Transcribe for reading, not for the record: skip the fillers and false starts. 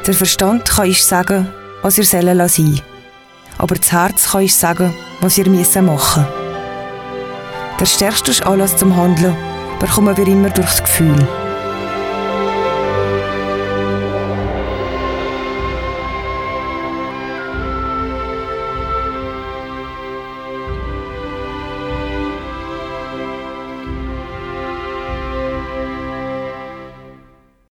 Der Verstand kann uns sagen, was ihr sein sollt. Aber das Herz kann uns sagen, was ihr machen müsst. Der stärkste Anlass zum Handeln bekommen wir immer durch das Gefühl.